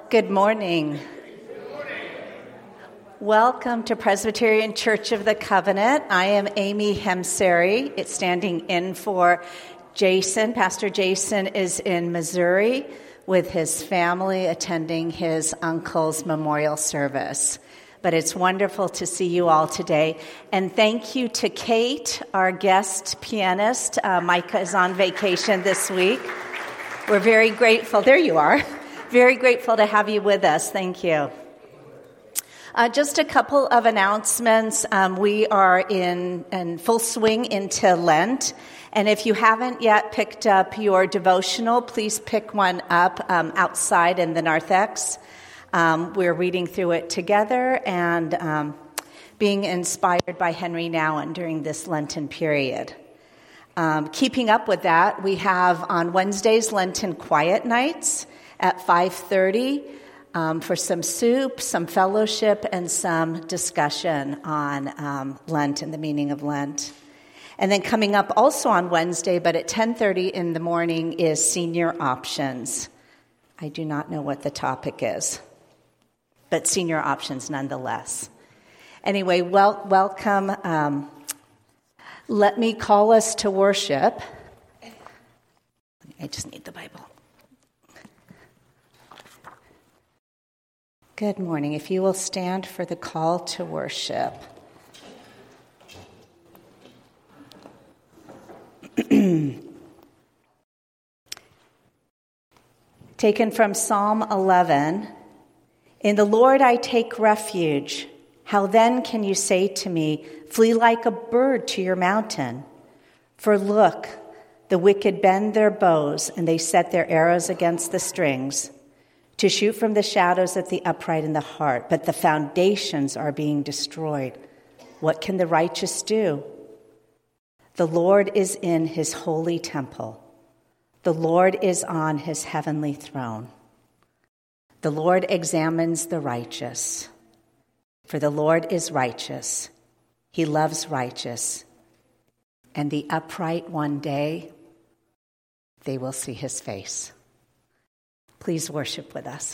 Good morning. Welcome to Presbyterian Church of the Covenant. I am Amy Hemseri. It's standing in for Jason. Pastor Jason is in Missouri with his family attending his uncle's memorial service. But it's wonderful to see you all today. And thank you to Kate, our guest pianist. Micah is on vacation this week. We're very grateful. There you are. Very grateful to have you with us. Thank you. Just a couple of announcements. We are in full swing into Lent. And if you haven't yet picked up your devotional, please pick one up outside in the narthex. We're reading through it together and being inspired by Henry Nouwen during this Lenten period. Keeping up with that, we have on Wednesdays Lenten Quiet Nights at 5:30 for some soup, some fellowship, and some discussion on Lent and the meaning of Lent. And then coming up also on Wednesday, but at 10:30 in the morning, is Senior Options. I do not know what the topic is, but Senior Options nonetheless. Anyway, welcome. Let me call us to worship. I just need the Bible. Good morning. If you will stand for the call to worship. Taken from Psalm 11. In the Lord I take refuge. How then can you say to me, flee like a bird to your mountain? For look, the wicked bend their bows, and they set their arrows against the strings, to shoot from the shadows at the upright in the heart. But the foundations are being destroyed. What can the righteous do? The Lord is in his holy temple. The Lord is on his heavenly throne. The Lord examines the righteous. For the Lord is righteous. He loves righteous. And the upright one day, they will see his face. Please worship with us.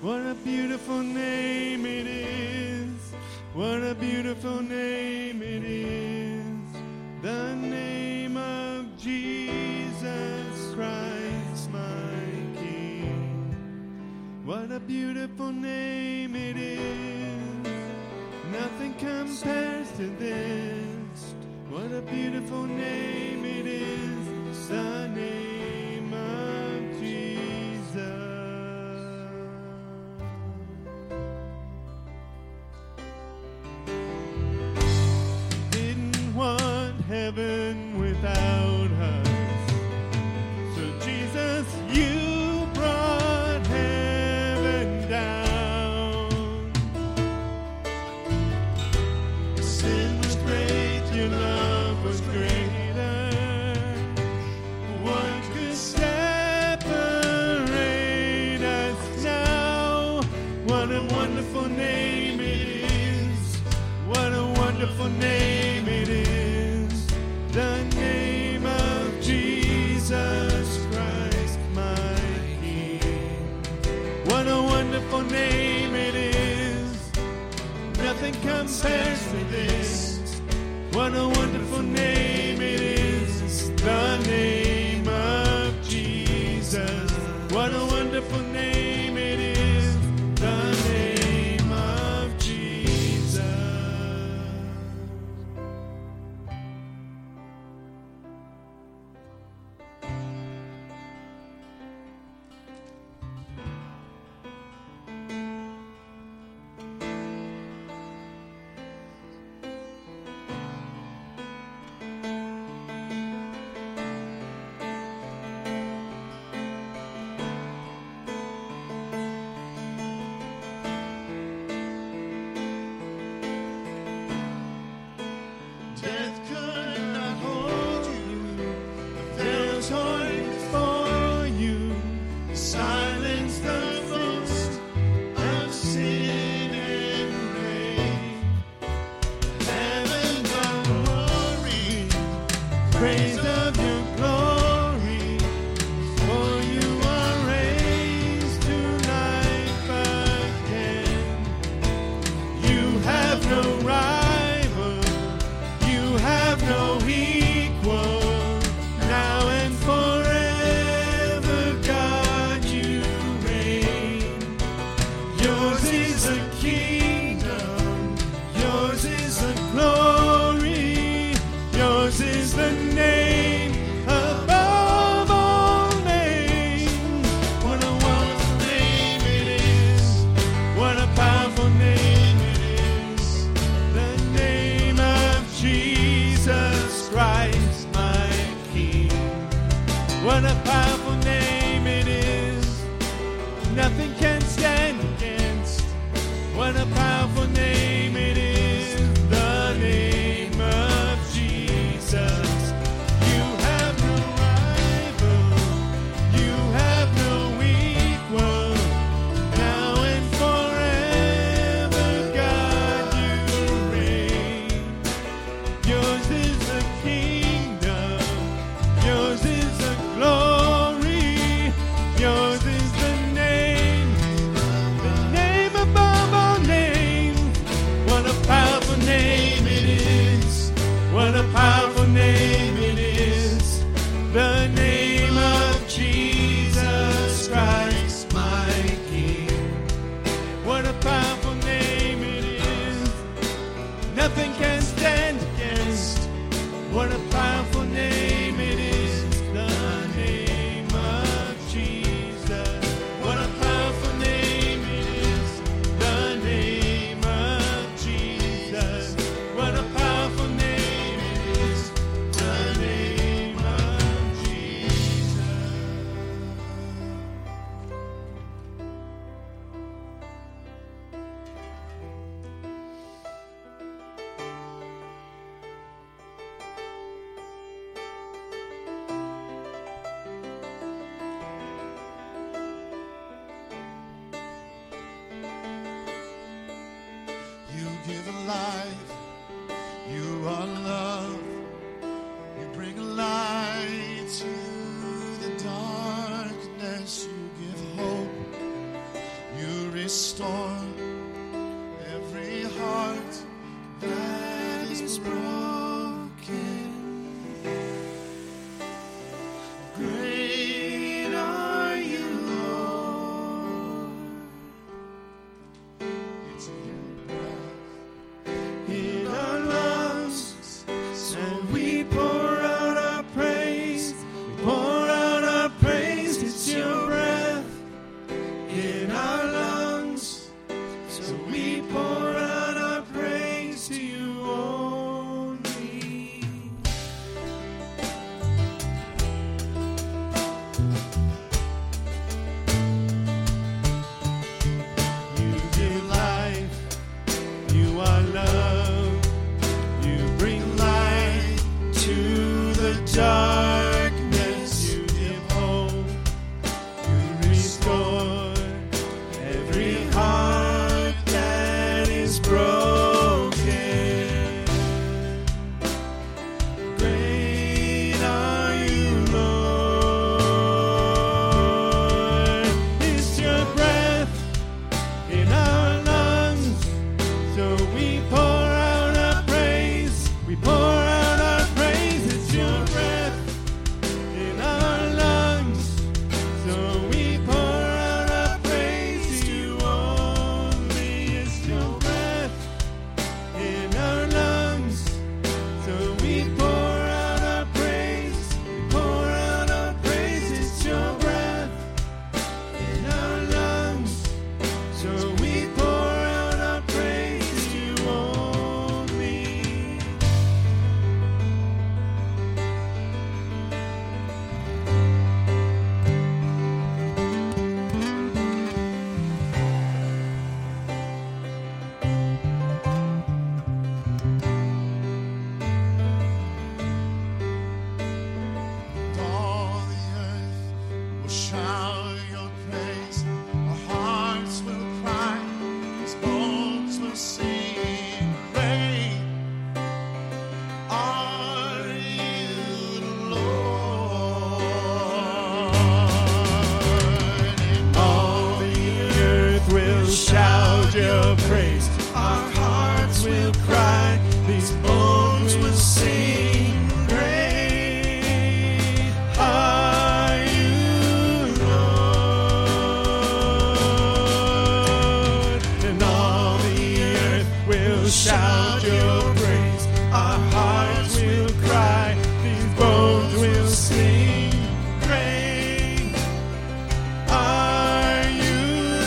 What a beautiful name it is. What a beautiful name it is. The name of Jesus Christ, my King. What a beautiful name it is. Nothing compares to this. What a beautiful name it is. The name of Jesus. Heaven without us. So Jesus, you brought heaven down. Sin was great, your love was greater. What could separate us now? What a wonderful name it is. What a wonderful name it is. The name of Jesus Christ, my King. What a wonderful name it is. Nothing compares to this. What a wonderful name it is. The name of Jesus. What a wonderful name it is. The name of Jesus. restore every heart that is broken. Great are you, Lord. It's your breath in our lungs, so we pour out our praise. We pour out our praise. It's your breath in our lungs, so we pour out our praise to you only. You give life, you are love, you bring light to the darkness, you give hope, you restore every heart that is broken. Great are you, Lord. It's your breath in our lungs, so we pour out our praise. We pour out our praise. It's your breath in our lungs, so we pour out our praise to you only. It's your breath in our lungs, so we pour out our praise. We pour out our praise. It's your breath in our lungs, so we pour out our praise to you only. All the earth will shout your praise. Our hearts will cry, these bones will sing. Great are you, Lord. And all the earth will shout your praise. Our hearts will cry, these bones will sing. Great are you, Lord. And all the earth will shout your praise. Our hearts will cry, these bones will sing. Great are you,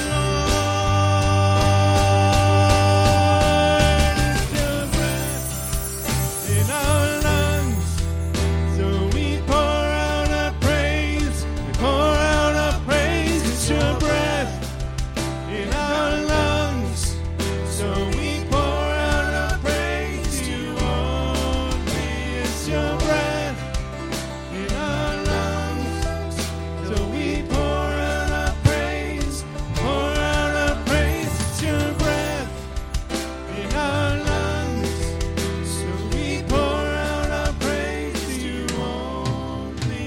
Lord. It's your breath in our lungs, so we pour out our praise. We pour out our praise. It's your breath in our lungs, so we pour out our praise to you only. It's your breath in our lungs, so we pour out our praise. Pour out our praise. It's your breath in our lungs, so we pour out our praise to you only.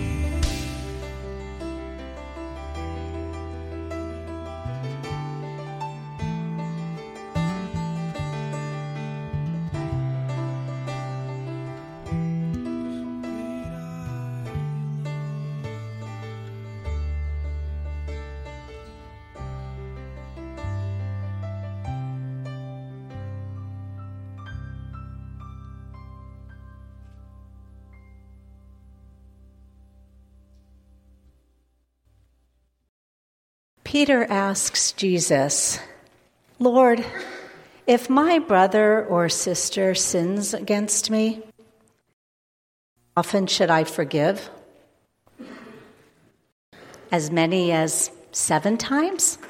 Peter asks Jesus, Lord, if my brother or sister sins against me, often should I forgive? As many as 7 times?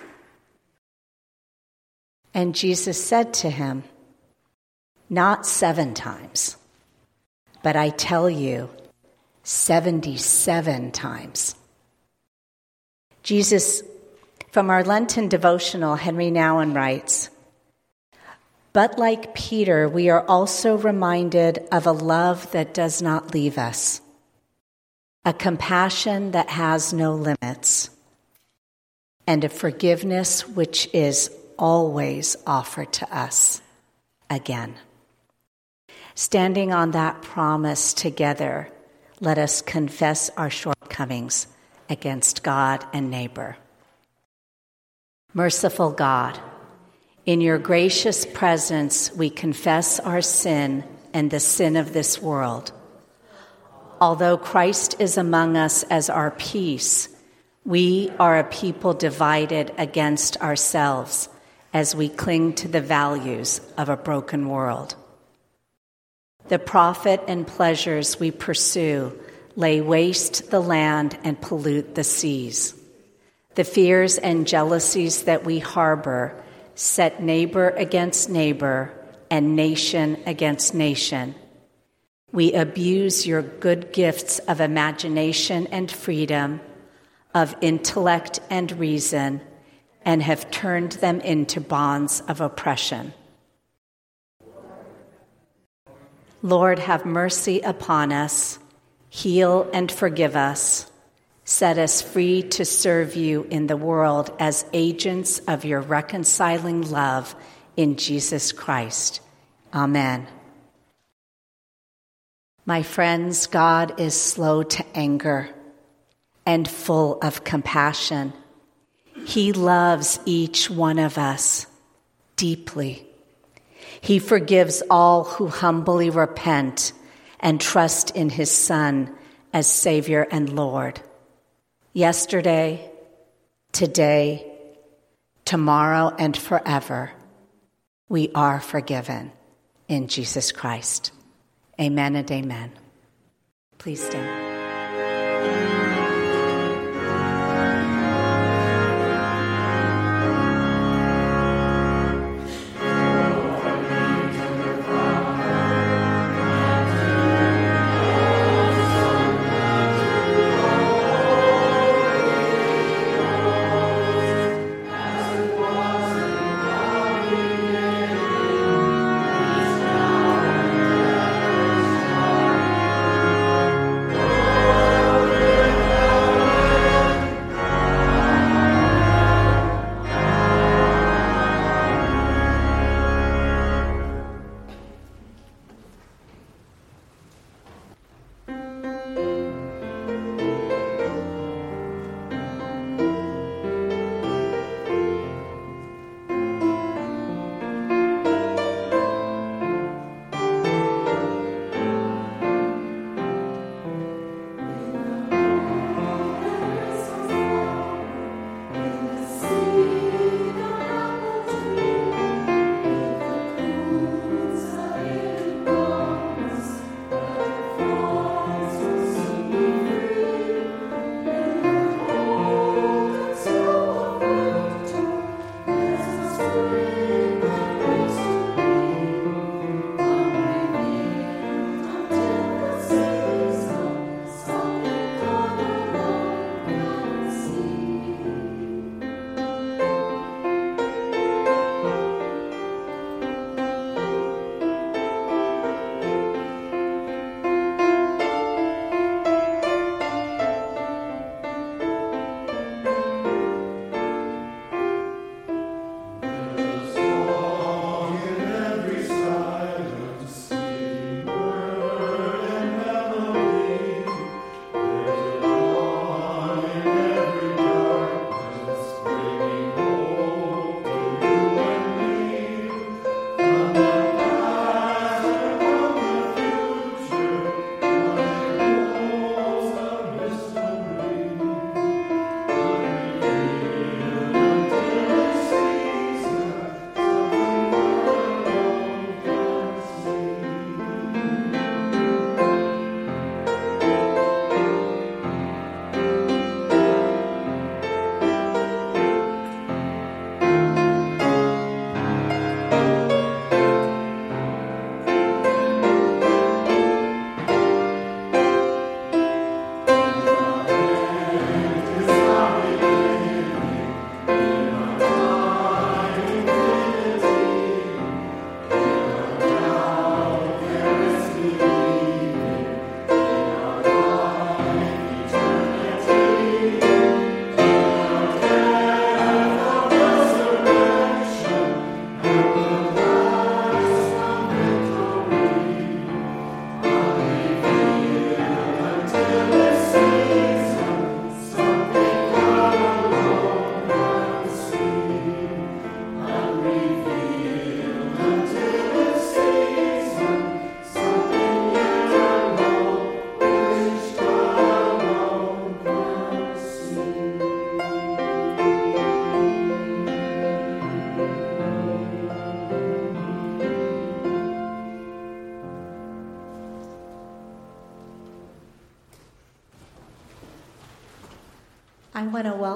And Jesus said to him, not 7 times, but I tell you, 77 times. Jesus, from our Lenten devotional, Henry Nouwen writes, but like Peter, we are also reminded of a love that does not leave us, a compassion that has no limits, and a forgiveness which is always offered to us again. Standing on that promise together, let us confess our shortcomings against God and neighbor. Merciful God, in your gracious presence we confess our sin and the sin of this world. Although Christ is among us as our peace, we are a people divided against ourselves as we cling to the values of a broken world. The profit and pleasures we pursue lay waste the land and pollute the seas. The fears and jealousies that we harbor set neighbor against neighbor and nation against nation. We abuse your good gifts of imagination and freedom, of intellect and reason, and have turned them into bonds of oppression. Lord, have mercy upon us, heal and forgive us, set us free to serve you in the world as agents of your reconciling love in Jesus Christ. Amen. My friends, God is slow to anger and full of compassion. He loves each one of us deeply. He forgives all who humbly repent and trust in his Son as Savior and Lord. Yesterday, today, tomorrow, and forever, we are forgiven in Jesus Christ. Amen and amen. Please stand.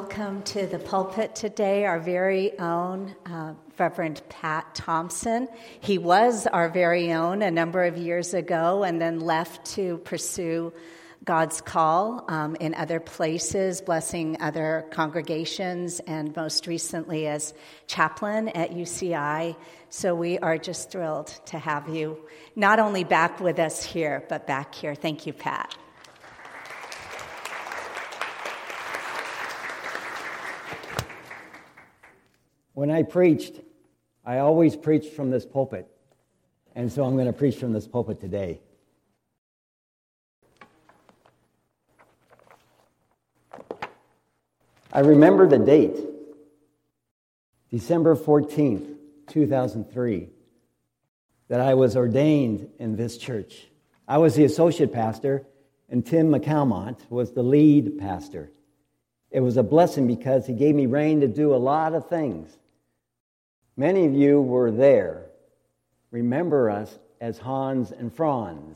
welcome to the pulpit today our very own Reverend Pat Thompson. He was our very own a number of years ago and then left to pursue God's call in other places, blessing other congregations, and most recently as chaplain at UCI. So we are just thrilled to have you not only back with us here, but back here. Thank you, Pat. When I preached, I always preached from this pulpit, and so I'm going to preach from this pulpit today. I remember the date, December 14th, 2003, that I was ordained in this church. I was the associate pastor, and Tim McCalmont was the lead pastor. It was a blessing because he gave me rein to do a lot of things. Many of you were there. Remember us as Hans and Franz.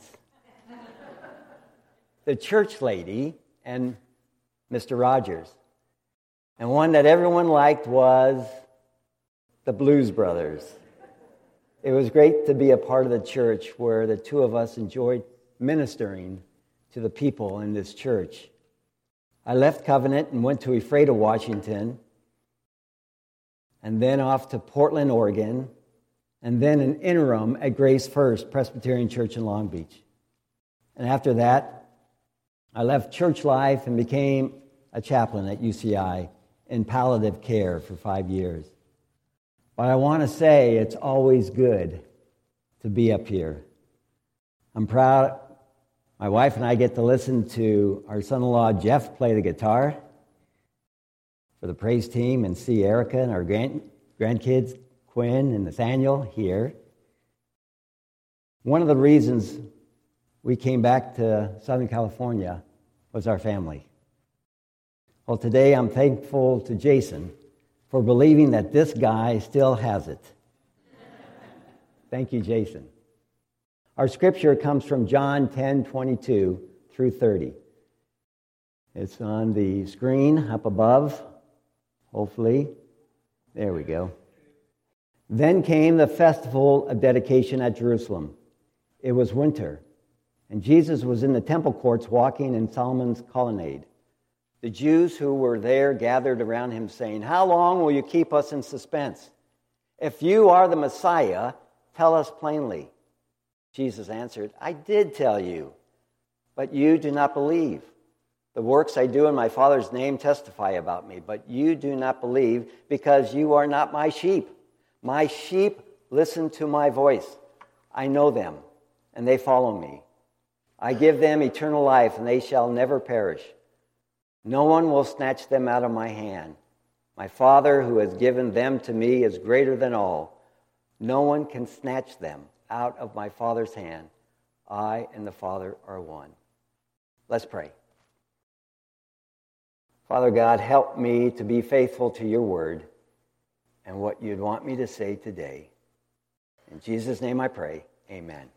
The church lady and Mr. Rogers. And one that everyone liked was the Blues Brothers. It was great to be a part of the church where the two of us enjoyed ministering to the people in this church. I left Covenant and went to Ephrata, Washington, and then off to Portland, Oregon, and then an interim at Grace First Presbyterian Church in Long Beach. And after that, I left church life and became a chaplain at UCI in palliative care for 5 years. But I want to say it's always good to be up here. I'm proud. My wife and I get to listen to our son-in-law Jeff play the guitar for the praise team and see Erica and our grandkids, Quinn and Nathaniel, here. One of the reasons we came back to Southern California was our family. Well, today I'm thankful to Jason for believing that this guy still has it. Thank you, Jason. Our scripture comes from John 10:22 through 30. It's on the screen up above, hopefully. There we go. Then came the festival of dedication at Jerusalem. It was winter, and Jesus was in the temple courts walking in Solomon's colonnade. The Jews who were there gathered around him, saying, "How long will you keep us in suspense? If you are the Messiah, tell us plainly." Jesus answered, "I did tell you, but you do not believe. The works I do in my Father's name testify about me, but you do not believe because you are not my sheep. My sheep listen to my voice. I know them, and they follow me. I give them eternal life, and they shall never perish. No one will snatch them out of my hand. My Father who has given them to me is greater than all. No one can snatch them out of my Father's hand. I and the Father are one." Let's pray. Father God, help me to be faithful to your word and what you'd want me to say today. In Jesus' name I pray, amen.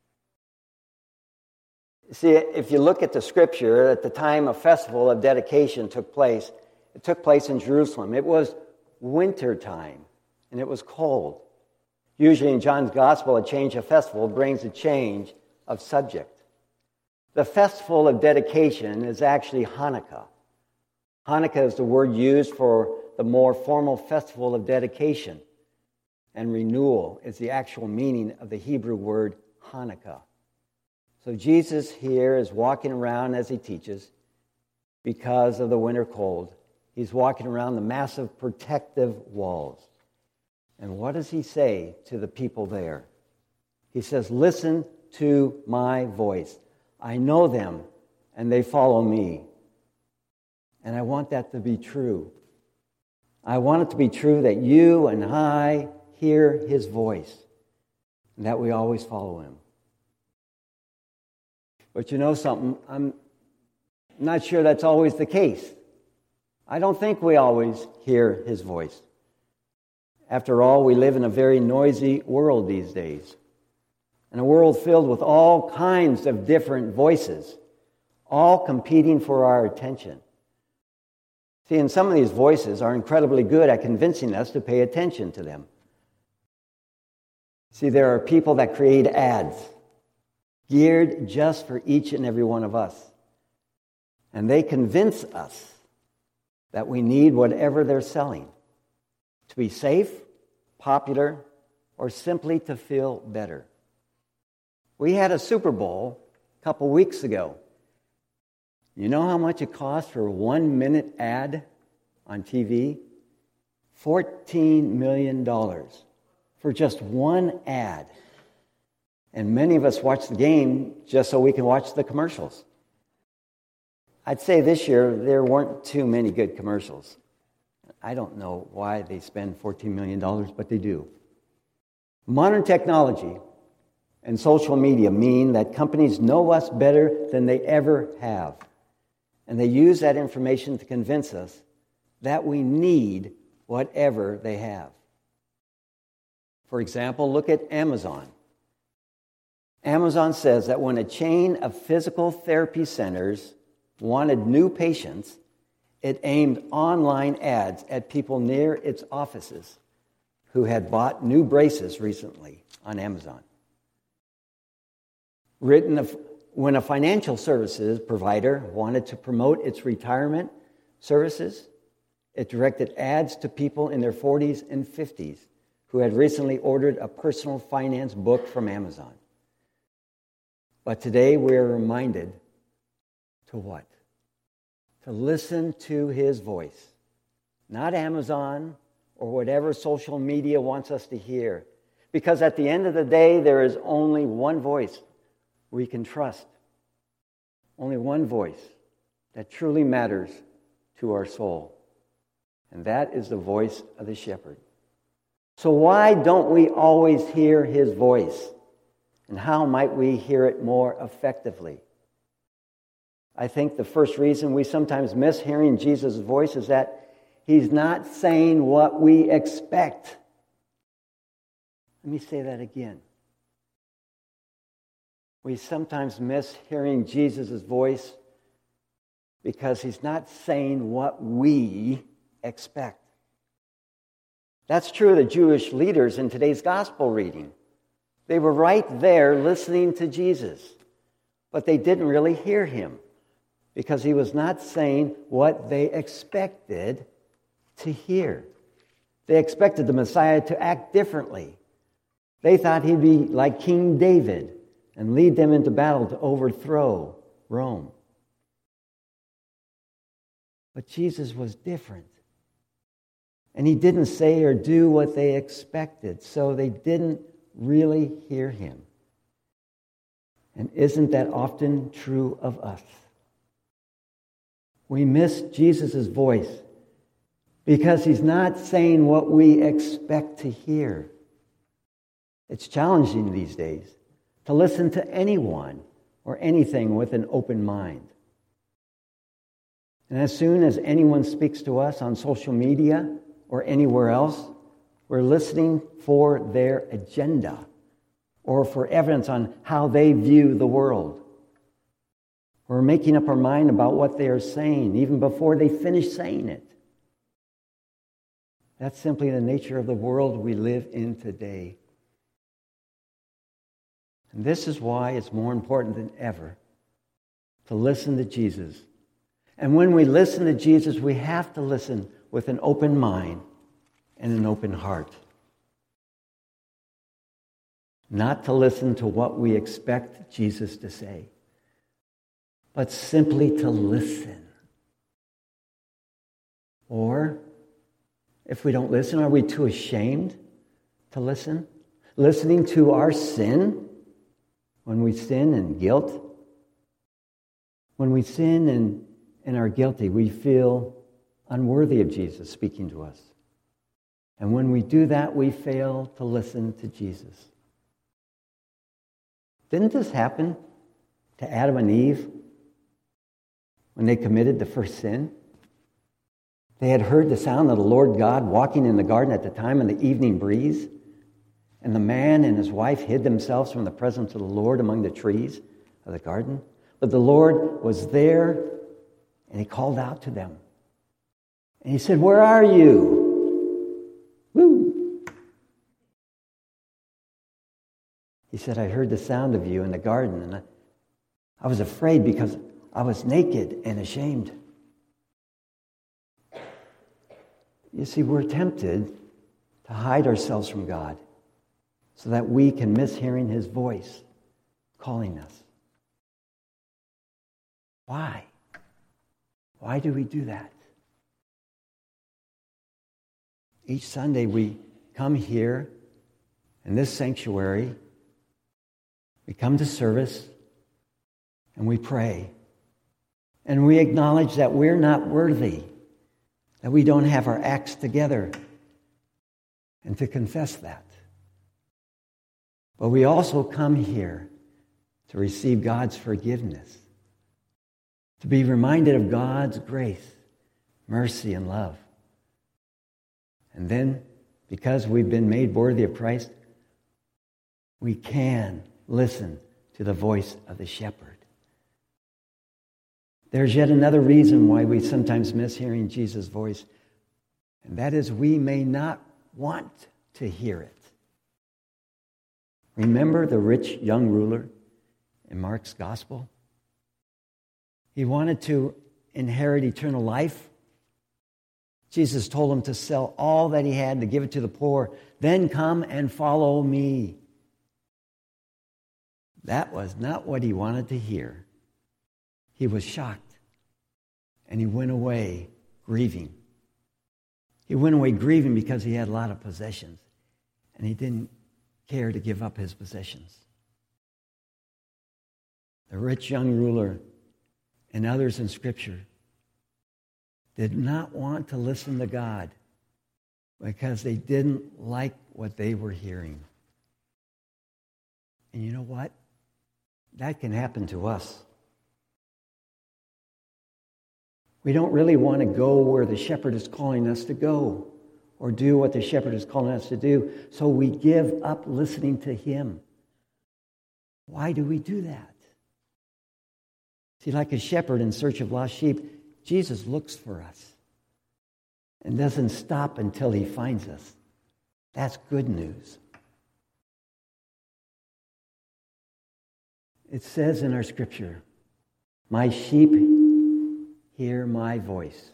See, if you look at the scripture, at the time a festival of dedication took place, it took place in Jerusalem. It was winter time, and it was cold. Usually in John's gospel, a change of festival brings a change of subject. The festival of dedication is actually Hanukkah. Hanukkah is the word used for the more formal festival of dedication, and renewal is the actual meaning of the Hebrew word Hanukkah. So Jesus here is walking around as he teaches because of the winter cold. He's walking around the massive protective walls. And what does he say to the people there? He says, "Listen to my voice. I know them, and they follow me." And I want that to be true. I want it to be true that you and I hear his voice, and that we always follow him. But you know something? I'm not sure that's always the case. I don't think we always hear his voice. After all, we live in a very noisy world these days, and a world filled with all kinds of different voices, all competing for our attention. See, and some of these voices are incredibly good at convincing us to pay attention to them. See, there are people that create ads geared just for each and every one of us. And they convince us that we need whatever they're selling to be safe, popular, or simply to feel better. We had a Super Bowl a couple weeks ago. You know how much it costs for a 1-minute ad on TV? $14 million for just one ad. And many of us watch the game just so we can watch the commercials. I'd say this year there weren't too many good commercials. I don't know why they spend $14 million, but they do. Modern technology and social media mean that companies know us better than they ever have. And they use that information to convince us that we need whatever they have. For example, look at Amazon. Amazon says that when a chain of physical therapy centers wanted new patients, it aimed online ads at people near its offices who had bought new braces recently on Amazon. When a financial services provider wanted to promote its retirement services, it directed ads to people in their 40s and 50s who had recently ordered a personal finance book from Amazon. But today we're reminded to what? To listen to his voice. Not Amazon or whatever social media wants us to hear. Because at the end of the day, there is only one voice we can trust. Only one voice that truly matters to our soul. And that is the voice of the shepherd. So why don't we always hear his voice? And how might we hear it more effectively? I think the first reason we sometimes miss hearing Jesus' voice is that he's not saying what we expect. Let me say that again. We sometimes miss hearing Jesus' voice because he's not saying what we expect. That's true of the Jewish leaders in today's gospel reading. They were right there listening to Jesus, but they didn't really hear him because he was not saying what they expected to hear. They expected the Messiah to act differently. They thought he'd be like King David and lead them into battle to overthrow Rome. But Jesus was different. And he didn't say or do what they expected, so they didn't really hear him. And isn't that often true of us? We miss Jesus' voice because he's not saying what we expect to hear. It's challenging these days to listen to anyone or anything with an open mind. And as soon as anyone speaks to us on social media or anywhere else, we're listening for their agenda or for evidence on how they view the world. We're making up our mind about what they are saying even before they finish saying it. That's simply the nature of the world we live in today. And this is why it's more important than ever to listen to Jesus. And when we listen to Jesus, we have to listen with an open mind and an open heart. Not to listen to what we expect Jesus to say, but simply to listen. Or, if we don't listen, are we too ashamed to listen? Listening to our sin, when we sin and guilt. When we sin and are guilty, we feel unworthy of Jesus speaking to us. And when we do that, we fail to listen to Jesus. Didn't this happen to Adam and Eve when they committed the first sin? They had heard the sound of the Lord God walking in the garden at the time of the evening breeze, and the man and his wife hid themselves from the presence of the Lord among the trees of the garden. But the Lord was there, and he called out to them. And he said, "Where are you?" Woo! He said, "I heard the sound of you in the garden, and I was afraid because I was naked and ashamed." You see, we're tempted to hide ourselves from God so that we can miss hearing his voice calling us. Why? Why do we do that? Each Sunday we come here in this sanctuary, we come to service, and we pray. And we acknowledge that we're not worthy, that we don't have our acts together, and to confess that. But we also come here to receive God's forgiveness, to be reminded of God's grace, mercy, and love. And then, because we've been made worthy of Christ, we can listen to the voice of the shepherd. There's yet another reason why we sometimes miss hearing Jesus' voice, and that is we may not want to hear it. Remember the rich young ruler in Mark's gospel? He wanted to inherit eternal life. Jesus told him to sell all that he had, to give it to the poor, then come and follow me. That was not what he wanted to hear. He was shocked, and he went away grieving. He went away grieving because he had a lot of possessions, and he didn't care to give up his possessions. The rich young ruler and others in Scripture did not want to listen to God because they didn't like what they were hearing. And you know what? That can happen to us. We don't really want to go where the shepherd is calling us to go or do what the shepherd is calling us to do, so we give up listening to him. Why do we do that? See, like a shepherd in search of lost sheep, Jesus looks for us and doesn't stop until he finds us. That's good news. It says in our scripture, "My sheep hear my voice."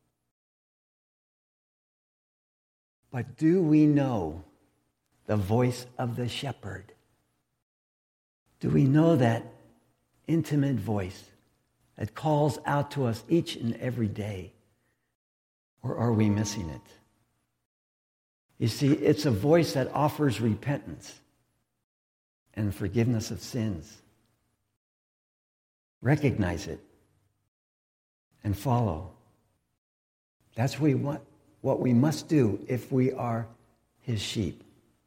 But do we know the voice of the shepherd? Do we know that intimate voice that calls out to us each and every day? Or are we missing it? You see, it's a voice that offers repentance and forgiveness of sins. Recognize it and follow. That's what we must do if we are his sheep.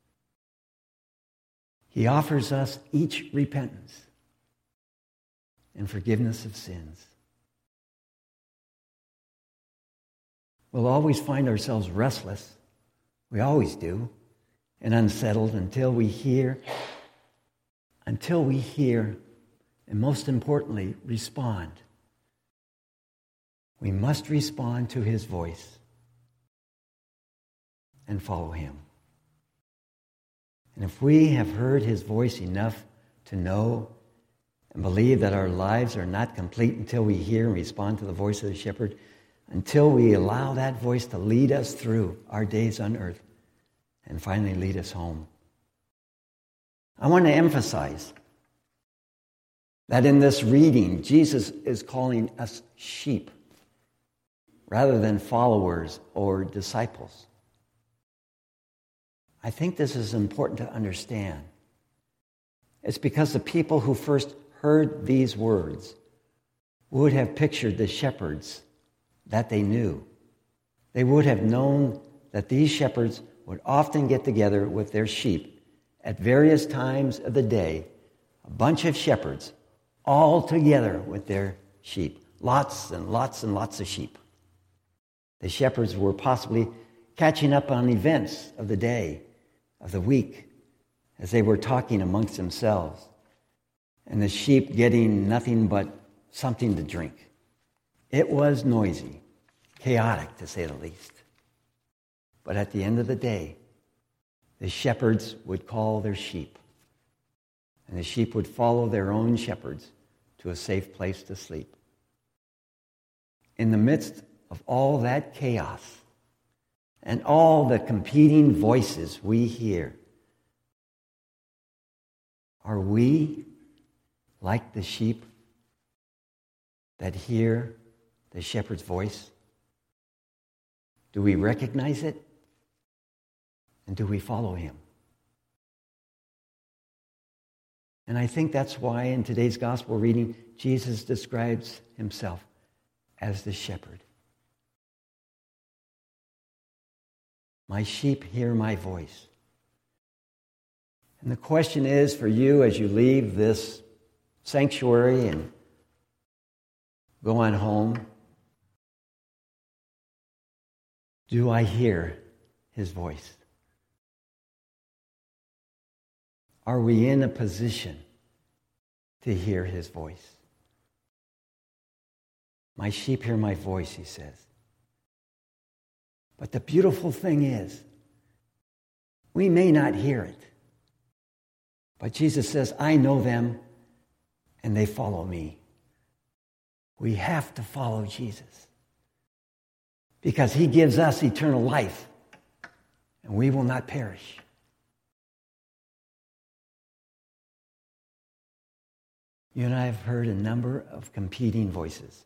He offers us each repentance and forgiveness of sins. We'll always find ourselves restless. We always do. And unsettled until we hear, and most importantly, respond. We must respond to his voice and follow him. And if we have heard his voice enough to know and believe that our lives are not complete until we hear and respond to the voice of the shepherd, until we allow that voice to lead us through our days on earth and finally lead us home. I want to emphasize that in this reading, Jesus is calling us sheep rather than followers or disciples. I think this is important to understand. It's because the people who first heard these words would have pictured the shepherds that they knew. They would have known that these shepherds would often get together with their sheep at various times of the day, a bunch of shepherds all together with their sheep, lots and lots and lots of sheep. The shepherds were possibly catching up on events of the day, of the week, as they were talking amongst themselves, and the sheep getting nothing but something to drink. It was noisy, chaotic, to say the least. But at the end of the day, the shepherds would call their sheep, and the sheep would follow their own shepherds to a safe place to sleep. In the midst of all that chaos and all the competing voices we hear, are we like the sheep that hear the shepherd's voice? Do we recognize it? And do we follow him? And I think that's why in today's gospel reading, Jesus describes himself as the shepherd. My sheep hear my voice. And the question is for you as you leave this sanctuary and go on home, do I hear his voice? Are we in a position to hear his voice? My sheep hear my voice, he says. But the beautiful thing is, we may not hear it. But Jesus says, I know them and they follow me. We have to follow Jesus because he gives us eternal life and we will not perish. You and I have heard a number of competing voices,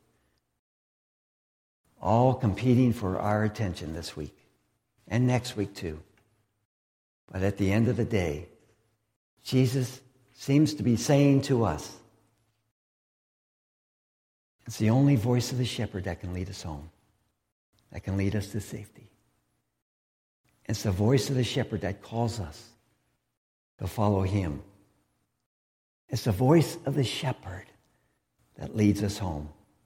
all competing for our attention this week and next week too. But at the end of the day, Jesus seems to be saying to us, it's the only voice of the shepherd that can lead us home, that can lead us to safety. It's the voice of the shepherd that calls us to follow him. It's the voice of the shepherd that leads us home.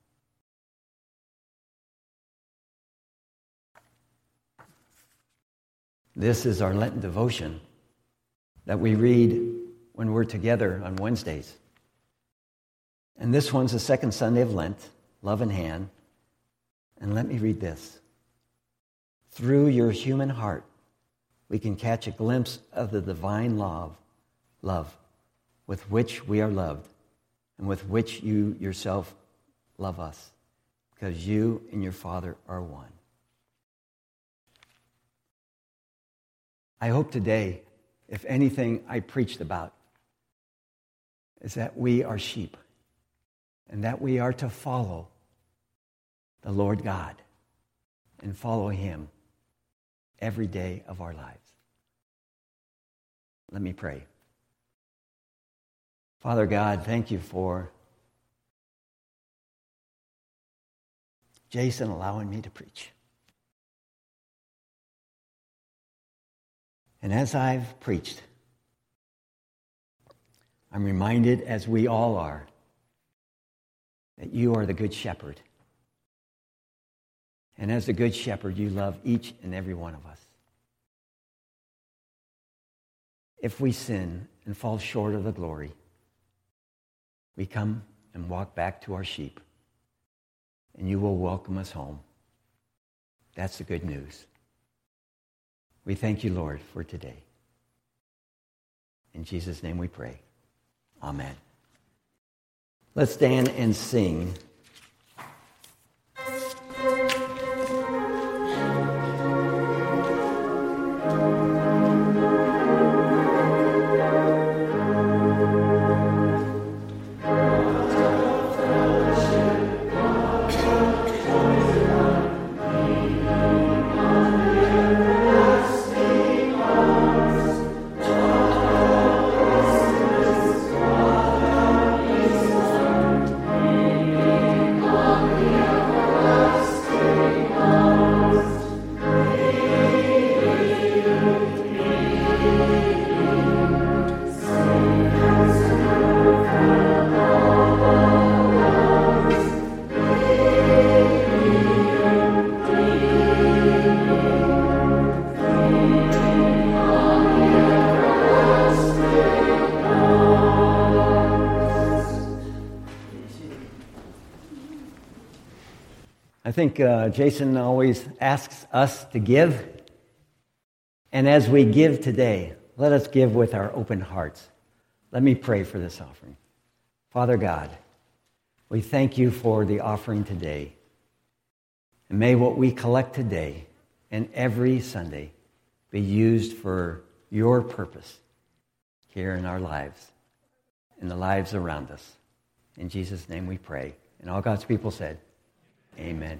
This is our Lenten devotion that we read when we're together on Wednesdays. And this one's the second Sunday of Lent, Love in Hand. And let me read this. Through your human heart, we can catch a glimpse of the divine love with which we are loved and with which you yourself love us, because you and your Father are one. I hope today, if anything I preached about, is that we are sheep and that we are to follow the Lord God and follow him every day of our lives. Let me pray. Father God, thank you for Jason allowing me to preach. And as I've preached, I'm reminded, as we all are, that you are the good shepherd. And as the good shepherd, you love each and every one of us. If we sin and fall short of the glory, we come and walk back to our sheep, and you will welcome us home. That's the good news. We thank you, Lord, for today. In Jesus' name we pray. Amen. Let's stand and sing. think Jason always asks us to give. And as we give today, let us give with our open hearts. Let me pray for this offering. Father God, we thank you for the offering today. And may what we collect today and every Sunday be used for your purpose here in our lives, in the lives around us. In Jesus' name we pray. And all God's people said, amen.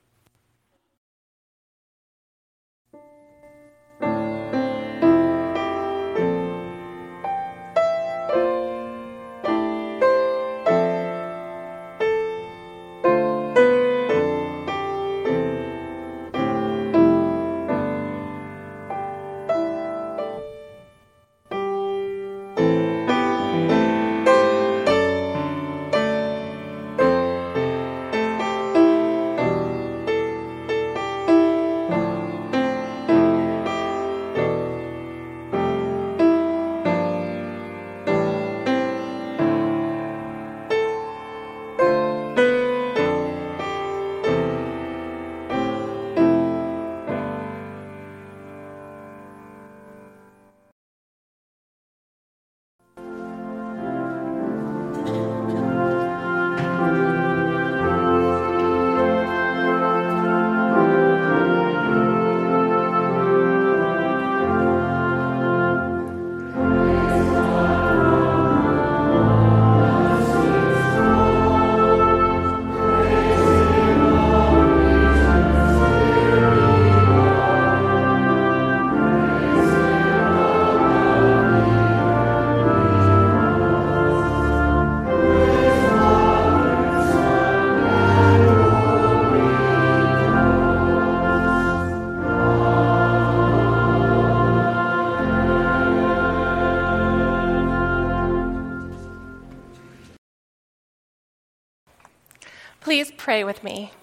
Please pray with me.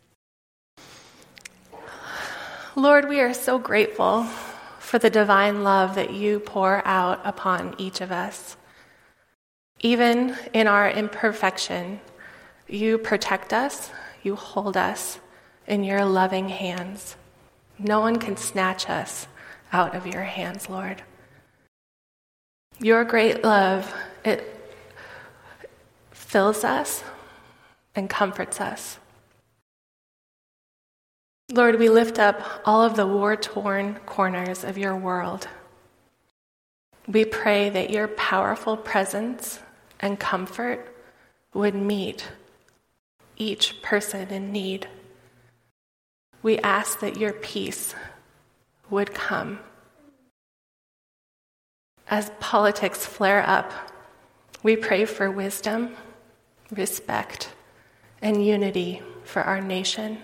Lord, we are so grateful for the divine love that you pour out upon each of us. Even in our imperfection, you protect us, you hold us in your loving hands. No one can snatch us out of your hands, Lord. Your great love, it fills us and comforts us. Lord, we lift up all of the war-torn corners of your world. We pray that your powerful presence and comfort would meet each person in need. We ask that your peace would come. As politics flare up, we pray for wisdom, respect, and unity for our nation,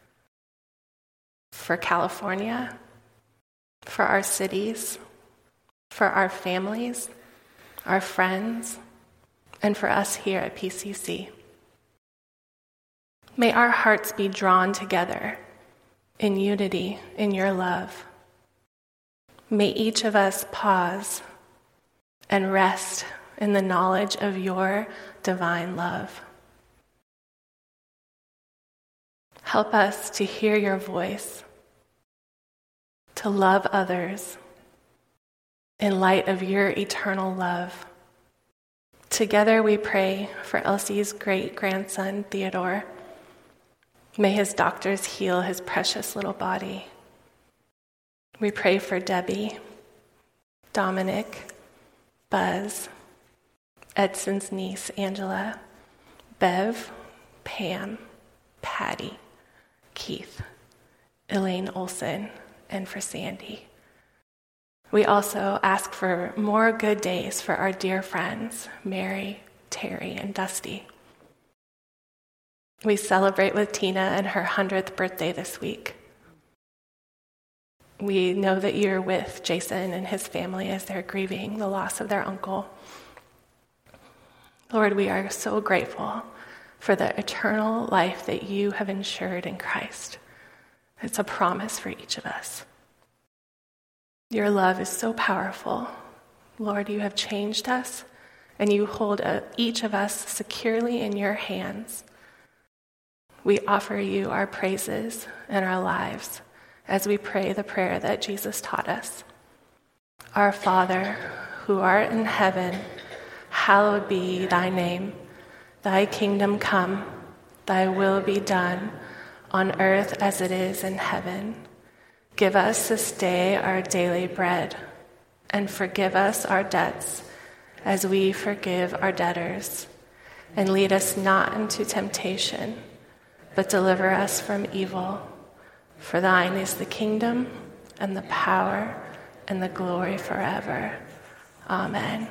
for California, for our cities, for our families, our friends, and for us here at PCC. May our hearts be drawn together in unity in your love. May each of us pause and rest in the knowledge of your divine love. Help us to hear your voice, to love others in light of your eternal love. Together we pray for Elsie's great-grandson, Theodore. May his doctors heal his precious little body. We pray for Debbie, Dominic, Buzz, Edson's niece, Angela, Bev, Pam, Patty, Keith, Elaine Olson, and for Sandy. We also ask for more good days for our dear friends, Mary, Terry, and Dusty. We celebrate with Tina and her 100th birthday this week. We know that you're with Jason and his family as they're grieving the loss of their uncle. Lord, we are so grateful for the eternal life that you have ensured in Christ. It's a promise for each of us. Your love is so powerful. Lord, you have changed us, and you hold each of us securely in your hands. we offer you our praises and our lives as we pray the prayer that Jesus taught us. Our Father, who art in heaven, hallowed be thy name. Thy kingdom come, thy will be done, on earth as it is in heaven. Give us this day our daily bread, and forgive us our debts, as we forgive our debtors. And lead us not into temptation, but deliver us from evil. For thine is the kingdom, and the power, and the glory forever. Amen.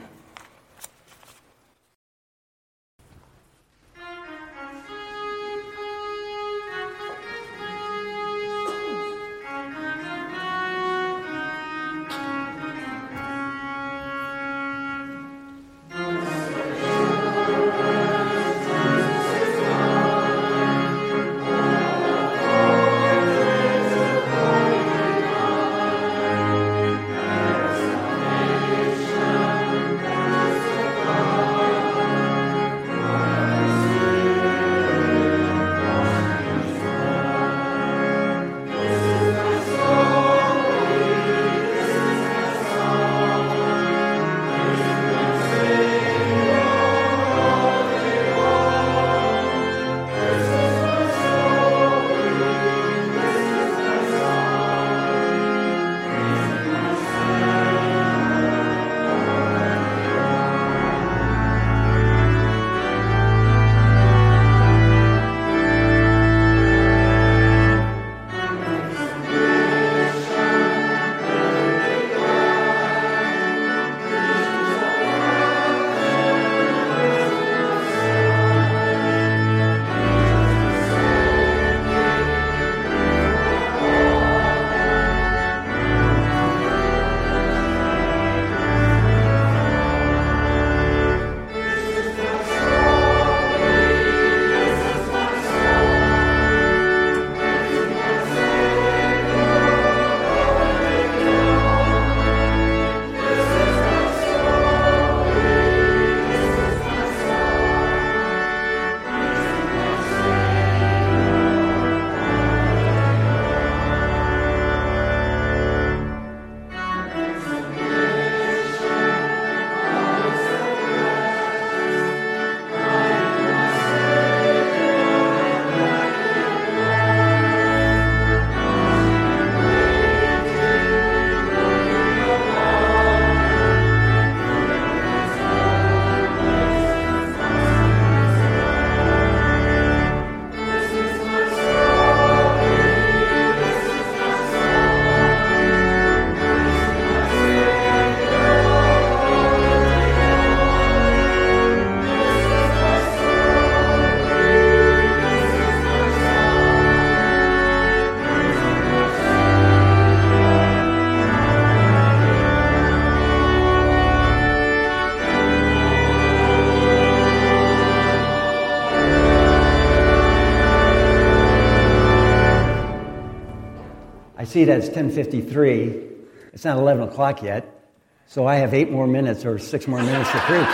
see that it's 10:53. It's not 11 o'clock yet, so I have 8 more minutes or 6 more minutes to preach.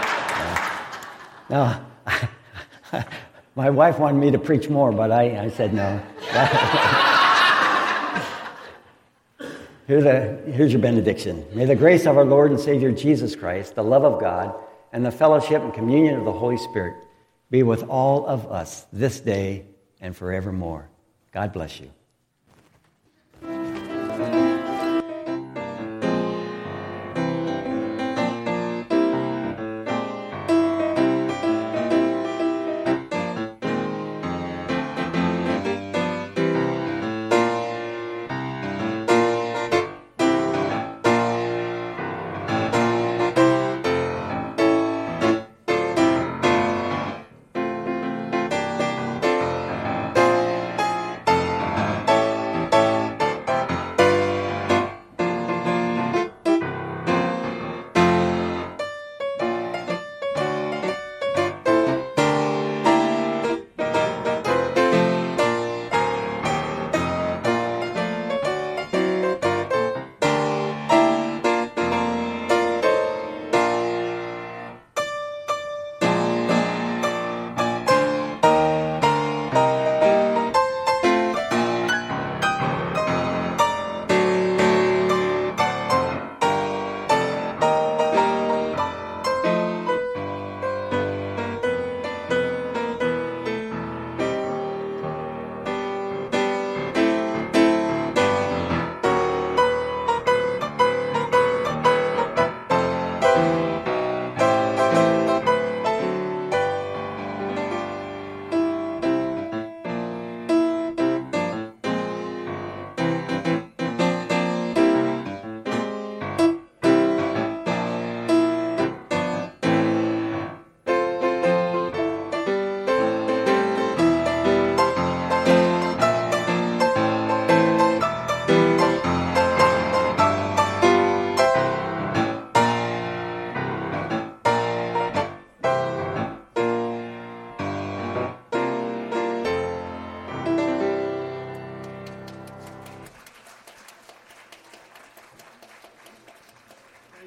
Now, my wife wanted me to preach more, but I said no. Here's your benediction. May the grace of our Lord and Savior Jesus Christ, the love of God, and the fellowship and communion of the Holy Spirit be with all of us this day and forevermore. God bless you.